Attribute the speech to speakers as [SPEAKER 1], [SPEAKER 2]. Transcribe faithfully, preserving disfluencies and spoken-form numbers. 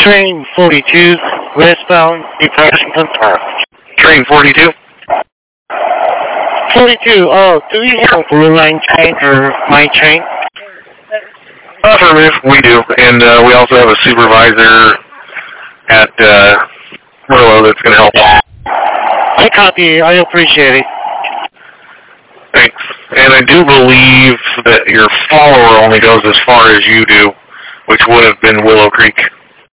[SPEAKER 1] Train forty-two, westbound, Washington Park.
[SPEAKER 2] Train forty-two?
[SPEAKER 1] forty-two, oh, do we have a blue line train or my train?
[SPEAKER 2] Affirmative, we do. And uh, we also have a supervisor at uh, Merlo that's going to help.
[SPEAKER 1] I copy, I appreciate it.
[SPEAKER 2] Thanks. And I do believe that your follower only goes as far as you do, which would have been Willow Creek.